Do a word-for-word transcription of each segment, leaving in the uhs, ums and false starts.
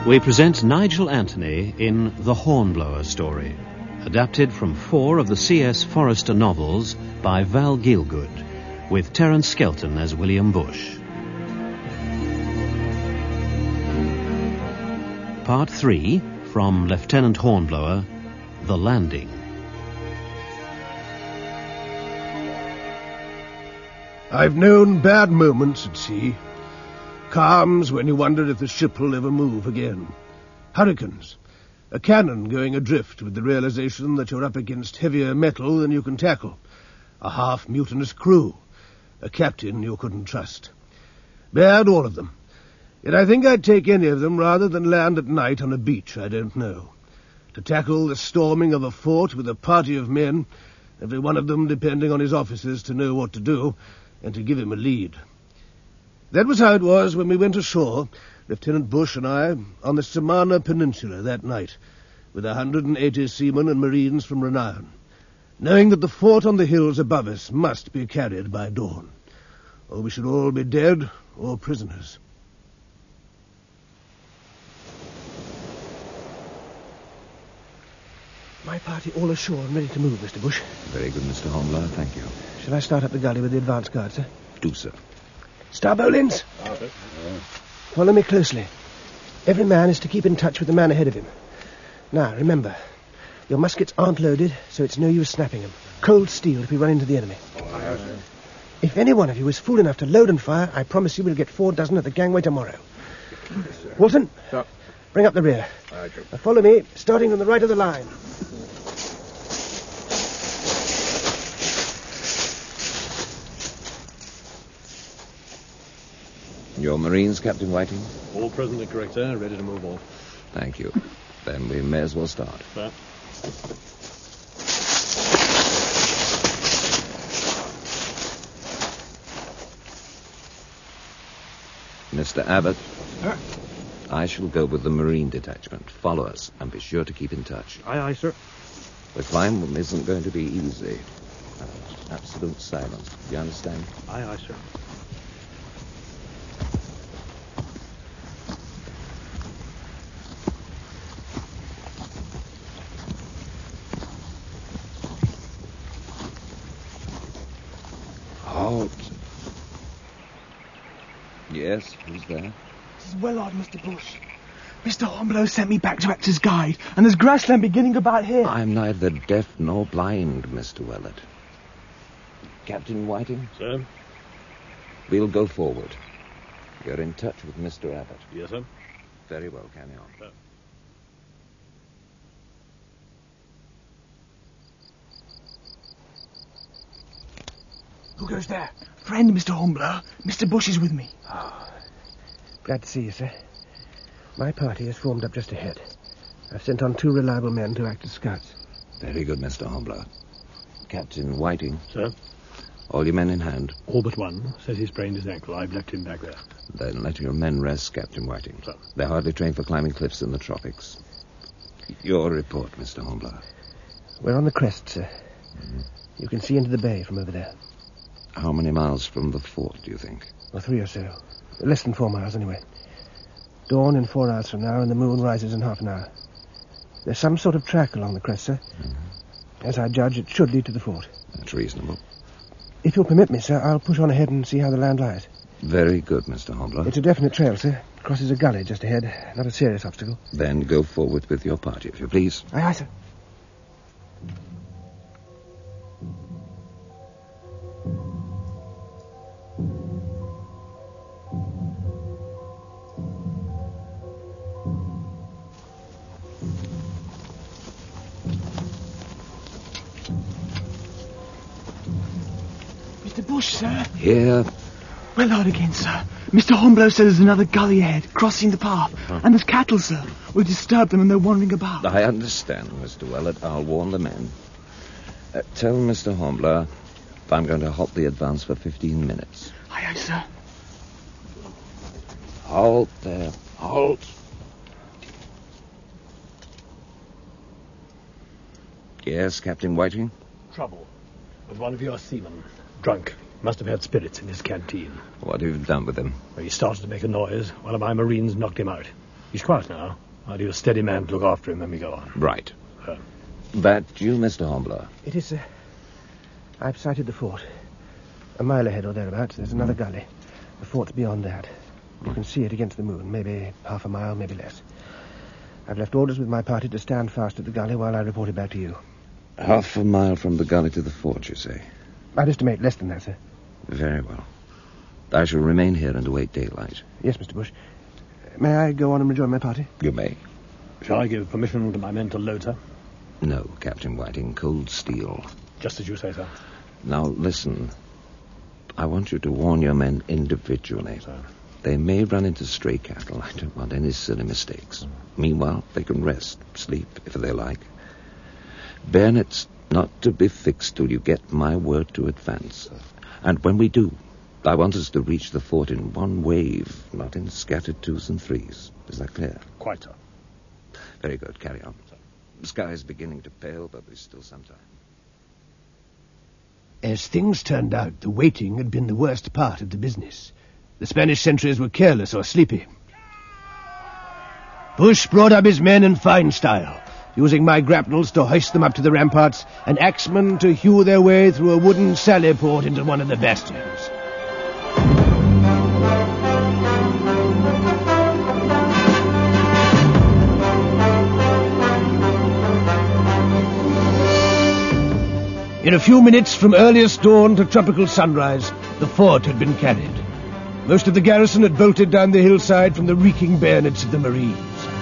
we present Nigel Anthony in The Hornblower Story, adapted from four of the C S Forrester novels by Val Gielgud, with Terence Skelton as William Bush. Part three, from Lieutenant Hornblower, The Landing. I've known bad moments at sea. Calms when you wonder if the ship will ever move again. Hurricanes. A cannon going adrift with the realization that you're up against heavier metal than you can tackle. A half-mutinous crew. A captain you couldn't trust. Bad, all of them. Yet I think I'd take any of them rather than land at night on a beach I don't know. To tackle the storming of a fort with a party of men, every one of them depending on his officers to know what to do, and to give him a lead. That was how it was when we went ashore, Lieutenant Bush and I, on the Samana Peninsula that night, with a hundred and eighty seamen and marines from renown, knowing that the fort on the hills above us must be carried by dawn, or we should all be dead or prisoners. My party all ashore and ready to move, Mister Bush. Very good, Mister Hornblower, thank you. Shall I start up the gully with the advance guard, sir? Do, sir. Starbowlins! Follow me closely. Every man is to keep in touch with the man ahead of him. Now, remember, your muskets aren't loaded, so it's no use snapping them. Cold steel if we run into the enemy. If any one of you is fool enough to load and fire, I promise you we'll get four dozen at the gangway tomorrow. Walton, Sir. Bring up the rear. Right. Now follow me, starting from the right of the line. Your Marines, Captain Whiting? All presently correct, sir. Ready to move off. Thank you. Then we may as well start. Sir. Mister Abbott? Sir. I shall go with the Marine detachment. Follow us, and be sure to keep in touch. Aye, aye, sir. The climb isn't going to be easy. Uh, absolute silence. You understand? Aye, aye, sir. Halt. Yes, who's there? This is Wellard, Mister Bush. Mister Hornblower sent me back to act as guide, and there's grassland beginning about here. I'm neither deaf nor blind, Mister Wellard. Captain Whiting? Sir? We'll go forward. You're in touch with Mister Abbott. Yes, sir. Very well, carry on. Sir. Who goes there? Friend, Mister Hornblower. Mister Bush is with me. Oh, glad to see you, sir. My party has formed up just ahead. I've sent on two reliable men to act as scouts. Very good, Mister Hornblower. Captain Whiting? Sir? All your men in hand? All but one. Says he sprained his ankle. I've left him back there. Then let your men rest, Captain Whiting. Sir. They're hardly trained for climbing cliffs in the tropics. Your report, Mister Hornblower. We're on the crest, sir. Mm-hmm. You can see into the bay from over there. How many miles from the fort, do you think? Well, three or so. Less than four miles, anyway. Dawn in four hours from now, and the moon rises in half an hour. There's some sort of track along the crest, sir. Mm-hmm. As I judge, it should lead to the fort. That's reasonable. If you'll permit me, sir, I'll push on ahead and see how the land lies. Very good, Mister Hornblower. It's a definite trail, sir. Crosses a gully just ahead. Not a serious obstacle. Then go forward with your party, if you please. Aye, aye, sir. Mister Bush, sir. Here. Wellard again, sir. Mister Hornblower says there's another gully ahead, crossing the path. Uh-huh. And there's cattle, sir. We'll disturb them and they're wandering about. I understand, Mister Wellard. I'll warn the men. Uh, tell Mister Hornblower I'm going to halt the advance for fifteen minutes. Aye, aye, sir. Halt there. Halt. Yes, Captain Whiting? Trouble with one of your seamen. Drunk. Must have had spirits in his canteen. What have you done with him? Well, he started to make a noise. One of my Marines knocked him out. He's quiet now. I need a steady man to look after him when we go on. Right. Uh, That you, Mister Hornblower? It is, sir. I've sighted the fort. A mile ahead or thereabouts, there's another gully. The fort's beyond that. You can see it against the moon, maybe half a mile, maybe less. I've left orders with my party to stand fast at the gully while I report it back to you. Half a mile from the gully to the fort, you say? I'd estimate less than that, sir. Very well. I shall remain here and await daylight. Yes, Mister Bush. May I go on and rejoin my party? You may. Shall I give permission to my men to load her? No, Captain Whiting, cold steel. Just as you say, sir. Now, listen. I want you to warn your men individually. Sir. They may run into stray cattle. I don't want any silly mistakes. Meanwhile, they can rest, sleep, if they like. Bayonets not to be fixed till you get my word to advance. And when we do, I want us to reach the fort in one wave, not in scattered twos and threes. Is that clear? Quite, sir. Very good. Carry on. The sky is beginning to pale, but there's still some time. As things turned out, the waiting had been the worst part of the business. The Spanish sentries were careless or sleepy. Bush brought up his men in fine style, using my grapnels to hoist them up to the ramparts and axemen to hew their way through a wooden sally port into one of the bastions. In a few minutes, from earliest dawn to tropical sunrise, the fort had been carried. Most of the garrison had bolted down the hillside from the reeking bayonets of the Marines.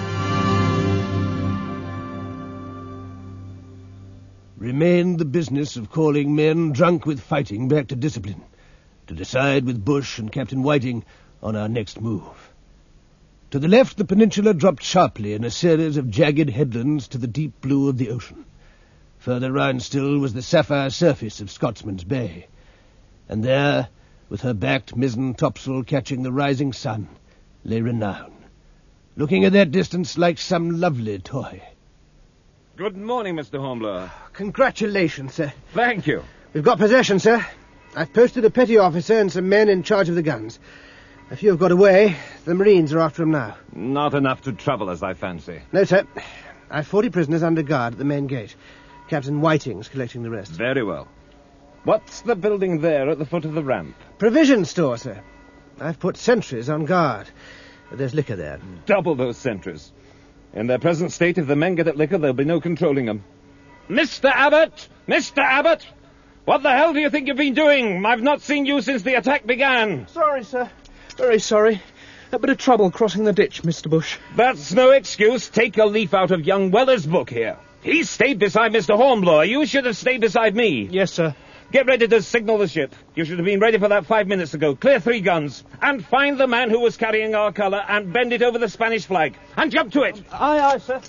Remained the business of calling men drunk with fighting back to discipline, to decide with Bush and Captain Whiting on our next move. To the left, the peninsula dropped sharply in a series of jagged headlands to the deep blue of the ocean. Further round still was the sapphire surface of Scotsman's Bay. And there, with her backed mizzen topsail catching the rising sun, lay Renown, looking at that distance like some lovely toy. Good morning, Mister Hornblower. Congratulations, sir. Thank you. We've got possession, sir. I've posted a petty officer and some men in charge of the guns. A few have got away. The Marines are after them now. Not enough to trouble us, I fancy. No, sir. I've forty prisoners under guard at the main gate. Captain Whiting's collecting the rest. Very well. What's the building there at the foot of the ramp? Provision store, sir. I've put sentries on guard. There's liquor there. Double those sentries. In their present state, if the men get at liquor, there'll be no controlling them. Mister Abbott! Mister Abbott! What the hell do you think you've been doing? I've not seen you since the attack began. Sorry, sir. Very sorry. A bit of trouble crossing the ditch, Mister Bush. That's no excuse. Take a leaf out of young Weller's book here. He stayed beside Mister Hornblower. You should have stayed beside me. Yes, sir. Get ready to signal the ship. You should have been ready for that five minutes ago. Clear three guns. And find the man who was carrying our colour and bend it over the Spanish flag. And jump to it. Aye, aye, sir.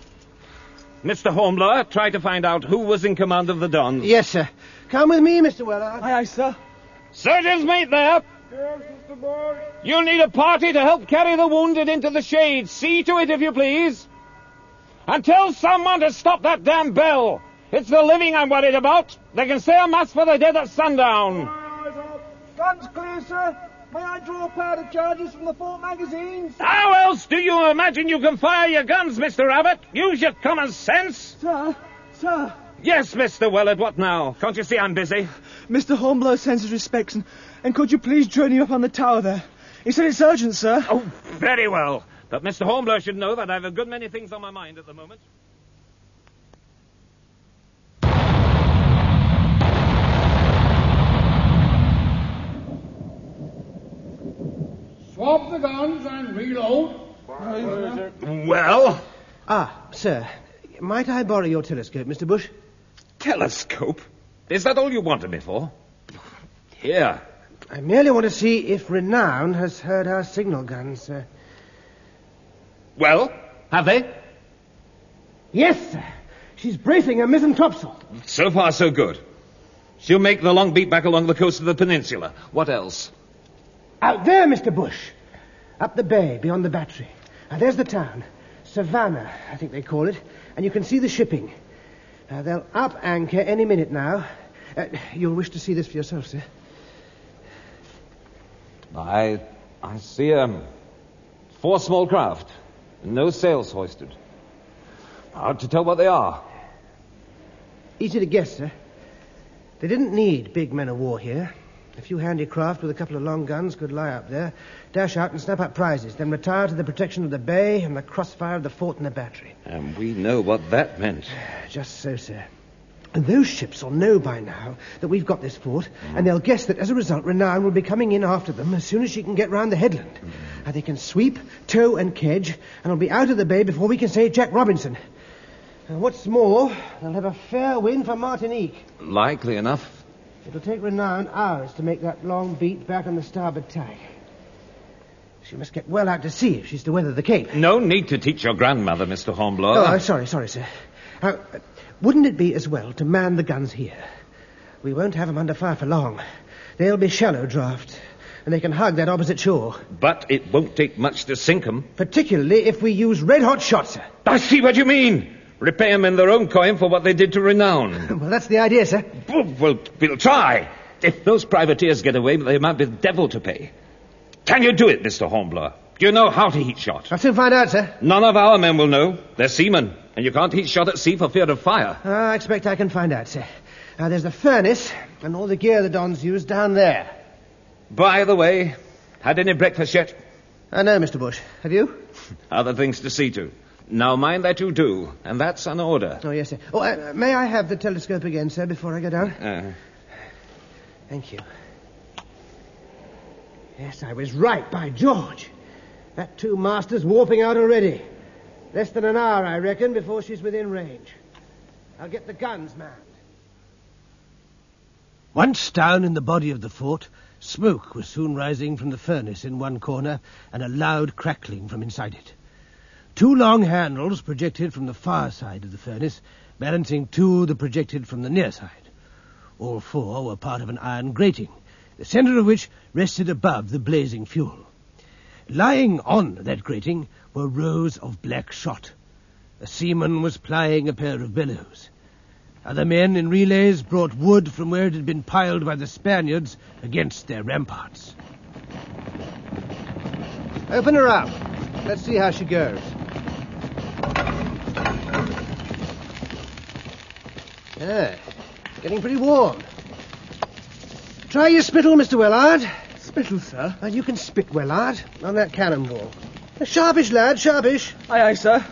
Mister Hornblower, try to find out who was in command of the Dons. Yes, sir. Come with me, Mister Weller. Aye, aye, sir. Surgeon's mate there. Yes, Mister Boy. You'll need a party to help carry the wounded into the shade. See to it, if you please. And tell someone to stop that damn bell. It's the living I'm worried about. They can say a mass for the dead at sundown. Eyes up. Guns clear, sir. May I draw powder charges from the fort magazines? How else do you imagine you can fire your guns, Mister Abbott? Use your common sense. Sir, sir. Yes, Mister Willard, what now? Can't you see I'm busy? Mister Hornblower sends his respects, and, and could you please join him up on the tower there? He said it's urgent, sir. Oh, very well. But Mister Hornblower should know that I have a good many things on my mind at the moment. Swap the guns and reload. Well? Ah, sir. Might I borrow your telescope, Mister Bush? Telescope? Is that all you wanted me for? Here. I merely want to see if Renown has heard our signal guns, sir. Well, have they? Yes, sir. She's bracing her mizzen topsail. So far, so good. She'll make the long beat back along the coast of the peninsula. What else? Out there, Mister Bush. Up the bay, beyond the battery. Now, there's the town. Savannah, I think they call it. And you can see the shipping. Uh, they'll up anchor any minute now. Uh, you'll wish to see this for yourself, sir. I... I see, um... four small craft. No sails hoisted. Hard to tell what they are. Easy to guess, sir. They didn't need big men of war here. A few handy craft with a couple of long guns could lie up there, dash out and snap up prizes, then retire to the protection of the bay and the crossfire of the fort and the battery. And we know what that meant. Just so, sir. And those ships will know by now that we've got this fort, mm. and they'll guess that as a result, Renown will be coming in after them as soon as she can get round the headland. Mm. And they can sweep, tow, and kedge, and will be out of the bay before we can say Jack Robinson. And what's more, they'll have a fair wind for Martinique. Likely enough. It'll take Renown hours to make that long beat back on the starboard tack. She must get well out to sea if she's to weather the Cape. No need to teach your grandmother, Mister Hornblower. Oh, I'm sorry, sorry, sir. Now, wouldn't it be as well to man the guns here? We won't have them under fire for long. They'll be shallow draft, and they can hug that opposite shore. But it won't take much to sink them. Particularly if we use red-hot shots, sir. I see what you mean. Repay them in their own coin for what they did to Renown. Well, that's the idea, sir. Well, we'll try. If those privateers get away, they might be the devil to pay. Can you do it, Mister Hornblower? Do you know how to heat shot? I'll soon find out, sir. None of our men will know. They're seamen, and you can't heat shot at sea for fear of fire. Uh, I expect I can find out, sir. Now, there's the furnace and all the gear the Dons use down there. By the way, had any breakfast yet? I know, Mister Bush. Have you? Other things to see to. Now, mind that you do, and that's an order. Oh, yes, sir. Oh, uh, may I have the telescope again, sir, before I go down? Uh. Thank you. Yes, I was right, by George. That two masters warping out already. Less than an hour, I reckon, before she's within range. I'll get the guns manned. Once down in the body of the fort, smoke was soon rising from the furnace in one corner and a loud crackling from inside it. Two long handles projected from the far side of the furnace, balancing two that projected from the near side. All four were part of an iron grating, the centre of which rested above the blazing fuel. Lying on that grating were rows of black shot. A seaman was plying a pair of bellows. Other men in relays brought wood from where it had been piled by the Spaniards against their ramparts. Open her up. Let's see how she goes. Ah, getting pretty warm. Try your spittle, Mister Wellard. Spittle, sir? Well, you can spit, Wellard, on that cannonball. Sharpish, lad, sharpish. Aye, aye, sir.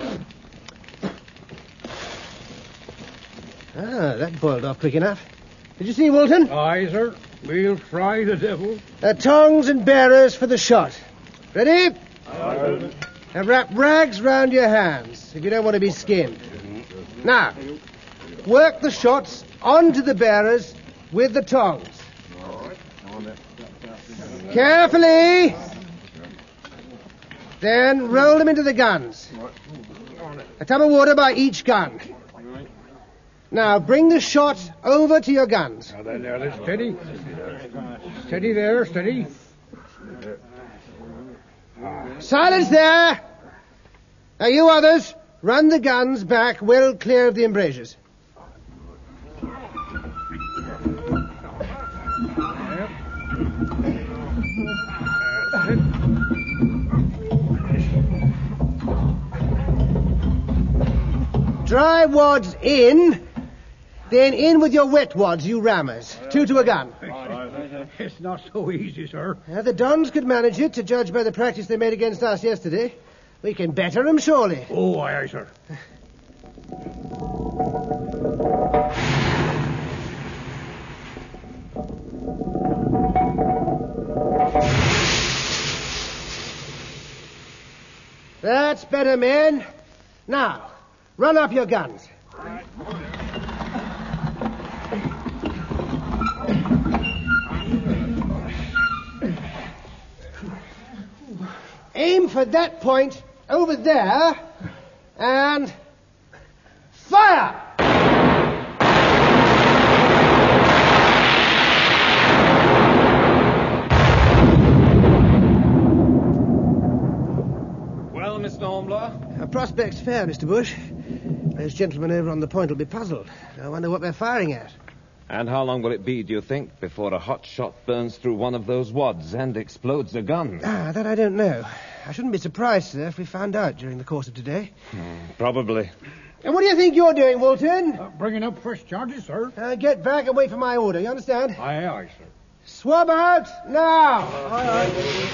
Ah, that boiled off quick enough. Did you see, Walton? Aye, sir. We'll try the devil. Uh, tongs and bearers for the shot. Ready? Aye. Now wrap rags round your hands if you don't want to be skinned. Now, work the shots onto the bearers with the tongs. Carefully. Then roll them into the guns. A tub of water by each gun. Now bring the shot over to your guns. Now then, there, steady. Steady there, steady. Silence there! Now you others, run the guns back well clear of the embrasures. Dry wads in, then in with your wet wads, you rammers. Two to a gun. It's not so easy, sir. Now, the Dons could manage it, to judge by the practice they made against us yesterday. We can better them, surely. Oh, aye, aye, sir. That's better, men. Now, run up your guns. Aim for that point over there, and fire! Well, Mister Hornblower? Our prospect's fair, Mister Bush. Those gentlemen over on the point will be puzzled. I wonder what they're firing at. And how long will it be, do you think, before a hot shot burns through one of those wads and explodes a gun? Ah, that I don't know. I shouldn't be surprised, sir, if we found out during the course of today. Hmm, probably. And what do you think you're doing, Walton? Uh, bringing up fresh charges, sir. Uh, get back and wait for my order, you understand? Aye, aye, sir. Swab out, now! Aye, aye.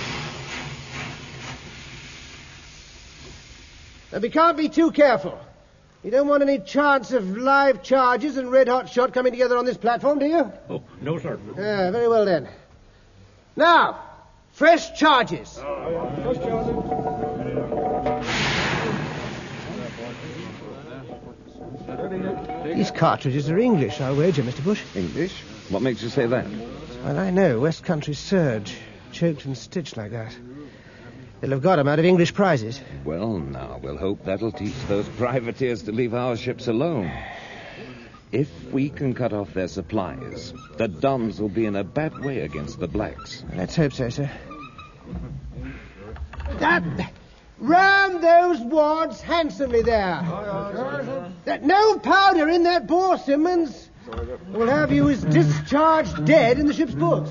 And we can't be too careful. You don't want any chance of live charges and red-hot shot coming together on this platform, do you? Oh, no, sir. Yeah, very well then. Now, fresh charges. Fresh charges. These cartridges are English, I'll wager, Mister Bush. English? What makes you say that? Well, I know. West Country surge. Choked and stitched like that. They'll have got 'em out of English prizes. Well, now, we'll hope that'll teach those privateers to leave our ships alone. If we can cut off their supplies, the Dons will be in a bad way against the Blacks. Let's hope so, sir. That, round those wads handsomely there. That no powder in that bore, Simmons. We'll have you as discharged dead in the ship's books.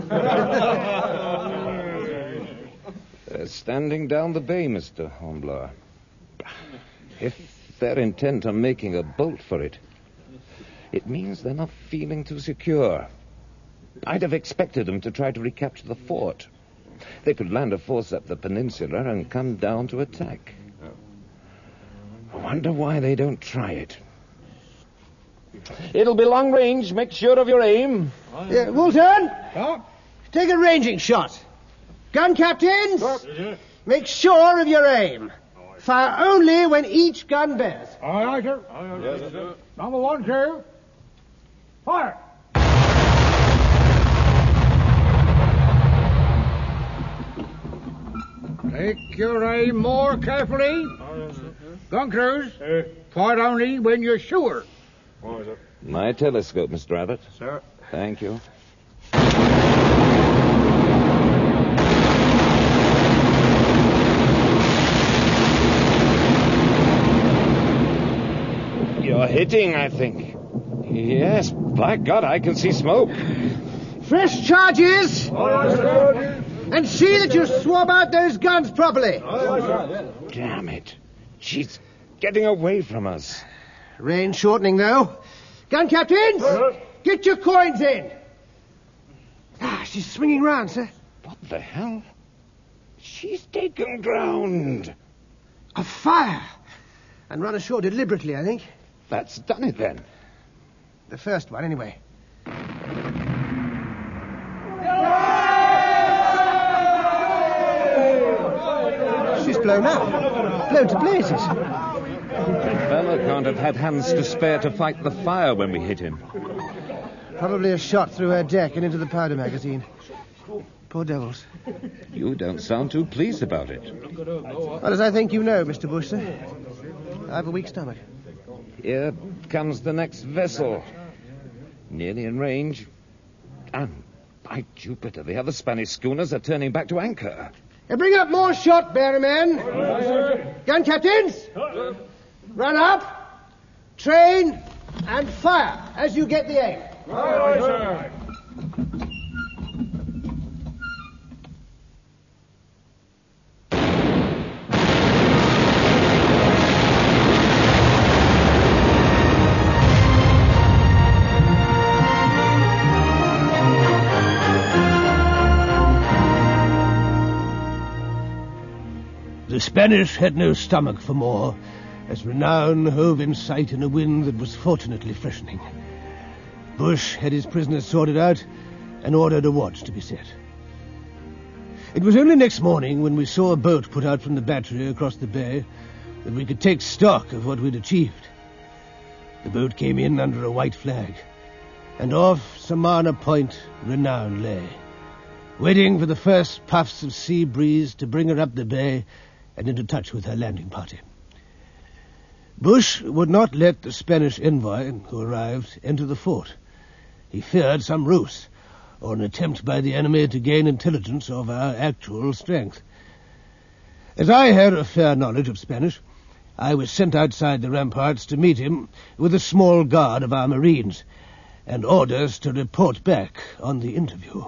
They're standing down the bay, Mister Hornblower. If they're intent on making a bolt for it, it means they're not feeling too secure. I'd have expected them to try to recapture the fort. They could land a force up the peninsula and come down to attack. I wonder why they don't try it. It'll be long range. Make sure of your aim. Yeah, Walton, Sir? take a ranging shot. Gun captains, make sure of your aim. Fire only when each gun bears. Aye, aye, sir. Aye, aye, yes, sir. Number one, sir. Fire. Take your aim more carefully. Gun crews, fire only when you're sure. My telescope, Mister Abbott. Sir. Thank you. You're hitting, I think. Yes, by God, I can see smoke. Fresh charges. And see that you swab out those guns properly. Damn it. She's getting away from us. Range shortening, though. Gun captains, get your coins in. Ah, she's swinging round, sir. What the hell? She's taken ground. A fire. And run ashore deliberately, I think. That's done it, then. The first one, anyway. She's blown up. Blown to blazes. Bella can't have had hands to spare to fight the fire when we hit him. Probably a shot through her deck and into the powder magazine. Poor devils. You don't sound too pleased about it. Well, as I think you know, Mister Bush, sir, I have a weak stomach. Here comes the next vessel. Nearly in range. And, by Jupiter, the other Spanish schooners are turning back to anchor. Now bring up more shot, bearer men. Gun captains, run up, train, and fire as you get the aim. Aye, sir. The Spanish had no stomach for more, as Renown hove in sight in a wind that was fortunately freshening. Bush had his prisoners sorted out and ordered a watch to be set. It was only next morning, when we saw a boat put out from the battery across the bay, that we could take stock of what we'd achieved. The boat came in under a white flag, and off Samana Point Renown lay, waiting for the first puffs of sea breeze to bring her up the bay and into touch with her landing party. Bush would not let the Spanish envoy, who arrived, enter the fort. He feared some ruse, or an attempt by the enemy to gain intelligence of our actual strength. As I had a fair knowledge of Spanish, I was sent outside the ramparts to meet him with a small guard of our marines, and orders to report back on the interview.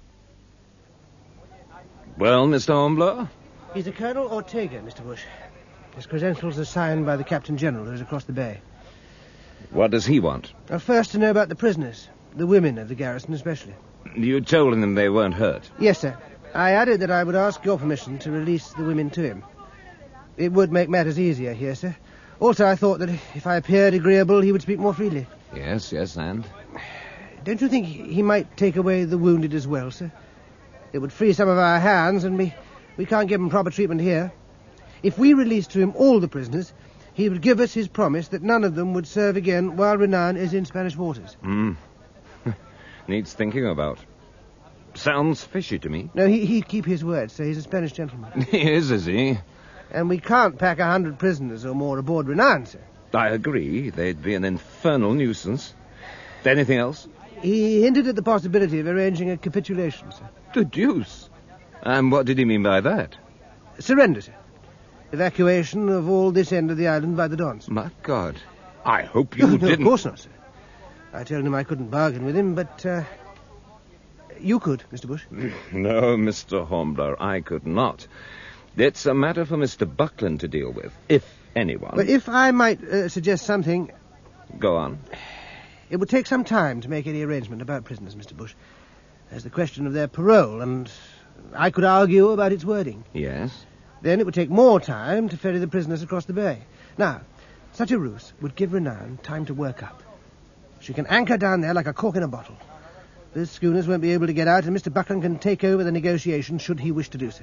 Well, Mister Hornblower? He's a Colonel Ortega, Mister Bush. His credentials are signed by the Captain General, who's across the bay. What does he want? Well, first to know about the prisoners, the women of the garrison especially. You told him they weren't hurt. Yes, sir. I added that I would ask your permission to release the women to him. It would make matters easier here, sir. Also, I thought that if I appeared agreeable, he would speak more freely. Yes, yes, and? Don't you think he might take away the wounded as well, sir? It would free some of our hands, and we, we can't give him proper treatment here. If we released to him all the prisoners, he would give us his promise that none of them would serve again while Renan is in Spanish waters. Hmm. Needs thinking about. Sounds fishy to me. No, he, he'd keep his word, sir. He's a Spanish gentleman. He is, is he? And we can't pack a hundred prisoners or more aboard Renan, sir. I agree. They'd be an infernal nuisance. Anything else? He hinted at the possibility of arranging a capitulation, sir. The deuce. And what did he mean by that? Surrender, sir. Evacuation of all this end of the island by the Dons. My God. I hope you no, didn't... No, of course not, sir. I told him I couldn't bargain with him, but, uh... you could, Mister Bush. No, Mister Hornblower, I could not. It's a matter for Mister Buckland to deal with, if anyone. But if I might uh, suggest something... Go on. It would take some time to make any arrangement about prisoners, Mister Bush. There's the question of their parole, and I could argue about its wording. Yes? Then it would take more time to ferry the prisoners across the bay. Now, such a ruse would give Renan time to work up. She can anchor down there like a cork in a bottle. The schooners won't be able to get out, and Mister Buckland can take over the negotiations should he wish to do so.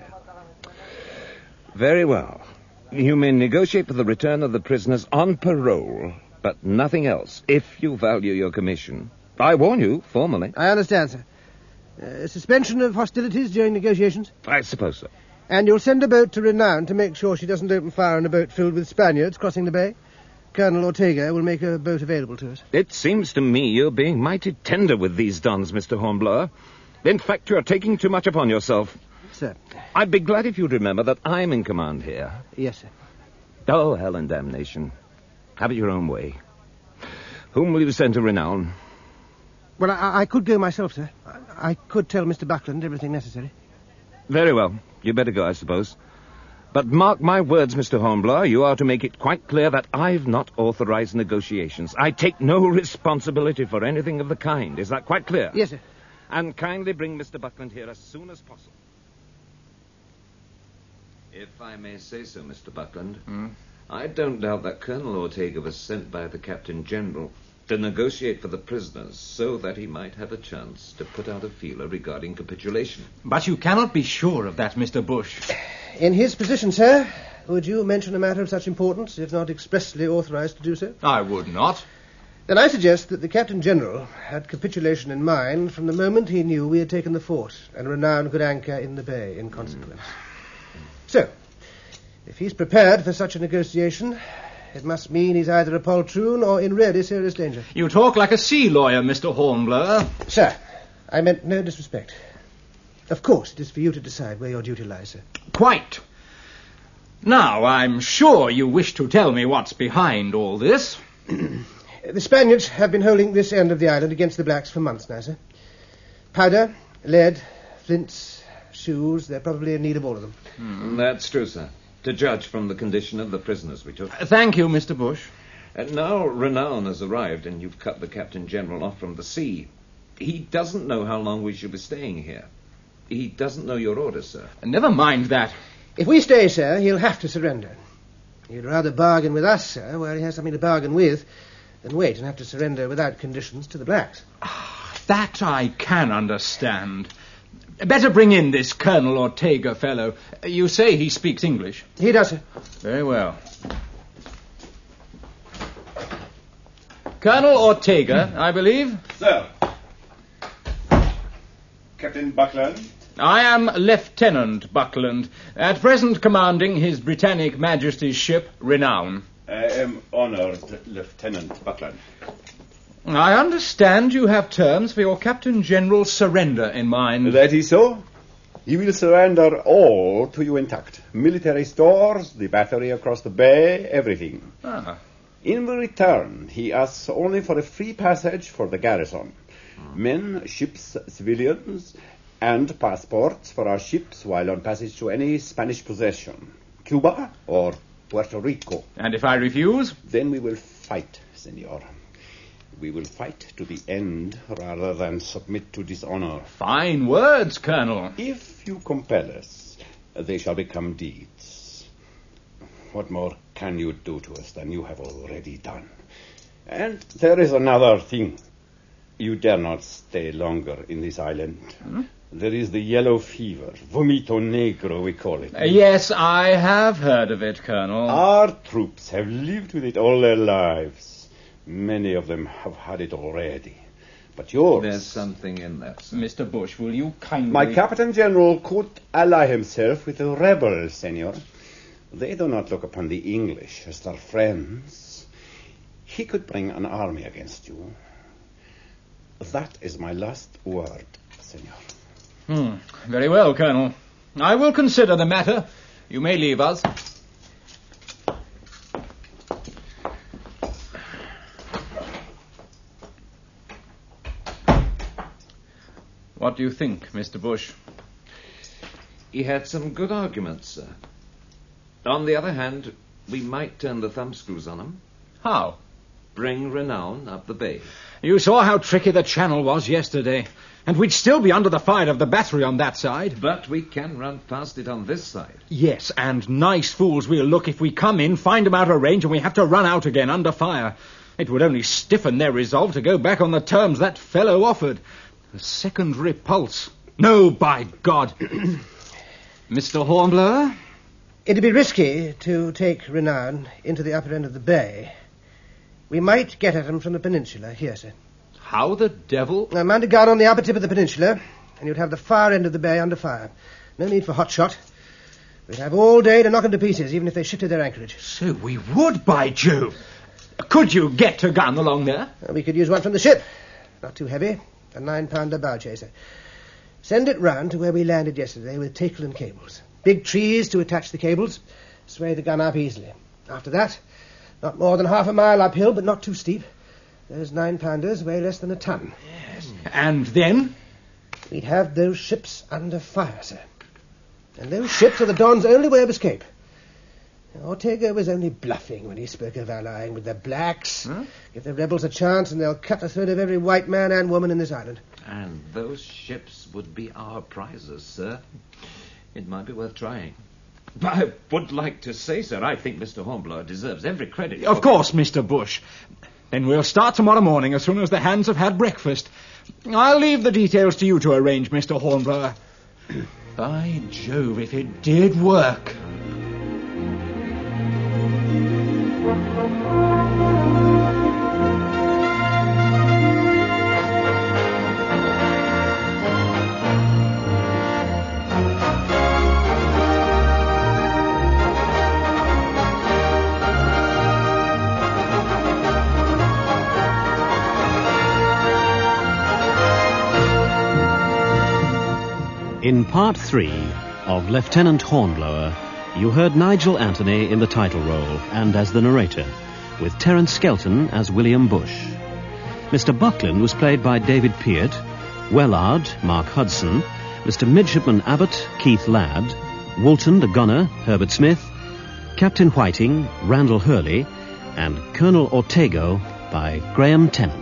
Very well. You may negotiate for the return of the prisoners on parole, but nothing else, if you value your commission. I warn you, formally. I understand, sir. Uh, suspension of hostilities during negotiations? I suppose so. And you'll send a boat to Renan to make sure she doesn't open fire on a boat filled with Spaniards crossing the bay? Colonel Ortega will make a boat available to us. It seems to me you're being mighty tender with these dons, Mister Hornblower. In fact, you're taking too much upon yourself. Sir. I'd be glad if you'd remember that I'm in command here. Yes, sir. Oh, hell and damnation. Have it your own way. Whom will you send to Renan? Well, I, I could go myself, sir. I, I could tell Mister Buckland everything necessary. Very well. You'd better go, I suppose. But mark my words, Mister Hornblower, you are to make it quite clear that I've not authorized negotiations. I take no responsibility for anything of the kind. Is that quite clear? Yes, sir. And kindly bring Mister Buckland here as soon as possible. If I may say so, Mister Buckland, Hmm? I don't doubt that Colonel Ortega was sent by the Captain General to negotiate for the prisoners so that he might have a chance to put out a feeler regarding capitulation. But you cannot be sure of that, Mister Bush. In his position, sir, would you mention a matter of such importance, if not expressly authorized to do so? I would not. Then I suggest that the Captain General had capitulation in mind from the moment he knew we had taken the fort, and Renan could anchor in the bay in consequence. Mm. So, if he's prepared for such a negotiation, it must mean he's either a poltroon or in really serious danger. You talk like a sea lawyer, Mister Hornblower. Sir, I meant no disrespect. Of course, it is for you to decide where your duty lies, sir. Quite. Now, I'm sure you wish to tell me what's behind all this. The Spaniards have been holding this end of the island against the blacks for months now, sir. Powder, lead, flints, shoes, they're probably in need of all of them. Mm. That's true, sir. To judge from the condition of the prisoners we took. Uh, thank you, Mister Bush. And now Renan has arrived and you've cut the Captain General off from the sea. He doesn't know how long we should be staying here. He doesn't know your orders, sir. Never mind that. If we stay, sir, he'll have to surrender. He'd rather bargain with us, sir, where he has something to bargain with, than wait and have to surrender without conditions to the blacks. Ah, that I can understand. Better bring in this Colonel Ortega fellow. You say he speaks English? He does, sir. Very well. Colonel Ortega, I believe? Sir. Captain Buckland? I am Lieutenant Buckland, at present commanding His Britannic Majesty's ship, Renown. I am honored, Lieutenant Buckland. I understand you have terms for your Captain General's surrender in mind. That is so. He will surrender all to you intact. Military stores, the battery across the bay, everything. Ah. In return, he asks only for a free passage for the garrison. Men, ships, civilians, and passports for our ships while on passage to any Spanish possession. Cuba or Puerto Rico. And if I refuse? Then we will fight, senor. We will fight to the end rather than submit to dishonor. Fine words, Colonel. If you compel us, they shall become deeds. What more can you do to us than you have already done? And there is another thing. You dare not stay longer in this island. Hmm? There is the yellow fever. Vomito negro, we call it. Uh, yes, I have heard of it, Colonel. Our troops have lived with it all their lives. Many of them have had it already. But yours... There's something in that, sir. Mister Bush, will you kindly... My Captain General could ally himself with the rebels, senor. They do not look upon the English as their friends. He could bring an army against you. That is my last word, senor. Hmm. Very well, Colonel. I will consider the matter. You may leave us. What do you think, Mister Bush? He had some good arguments, sir. On the other hand, we might turn the thumbscrews on him. How? Bring renown up the bay. You saw how tricky the channel was yesterday, and we'd still be under the fire of the battery on that side. But we can run past it on this side. Yes, and nice fools we'll look if we come in, find them out of range, and we have to run out again under fire. It would only stiffen their resolve to go back on the terms that fellow offered. A second repulse. No, by God. Mister Hornblower? It'd be risky to take renown into the upper end of the bay. We might get at him from the peninsula here, sir. How the devil? Now, man a gun on the upper tip of the peninsula, and you'd have the far end of the bay under fire. No need for hot shot. We'd have all day to knock them to pieces, even if they shifted their anchorage. So we would, by Jove. Could you get a gun along there? We could use one from the ship. Not too heavy. A nine-pounder bow chaser. Send it round to where we landed yesterday with tackle and cables. Big trees to attach the cables. Sway the gun up easily. After that, not more than half a mile uphill, but not too steep. Those nine-pounders weigh less than a ton. Yes. And then? We'd have those ships under fire, sir. And those ships are the Don's only way of escape. Ortega was only bluffing when he spoke of allying with the blacks. Huh? Give the rebels a chance and they'll cut the throat of every white man and woman in this island. And those ships would be our prizes, sir. It might be worth trying. But I would like to say, sir, I think Mister Hornblower deserves every credit. Of course, Mister Bush. Then we'll start tomorrow morning as soon as the hands have had breakfast. I'll leave the details to you to arrange, Mister Hornblower. By Jove, if it did work... In part three of Lieutenant Hornblower, you heard Nigel Anthony in the title role and as the narrator, with Terence Skelton as William Bush. Mister Buckland was played by David Peart, Wellard, Mark Hudson, Mister Midshipman Abbott, Keith Ladd, Woolton the gunner, Herbert Smith, Captain Whiting, Randall Hurley, and Colonel Ortego by Graham Tennant.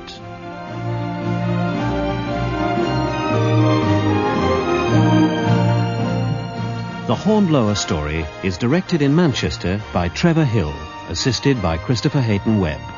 The Hornblower story is directed in Manchester by Trevor Hill, assisted by Christopher Hayton Webb.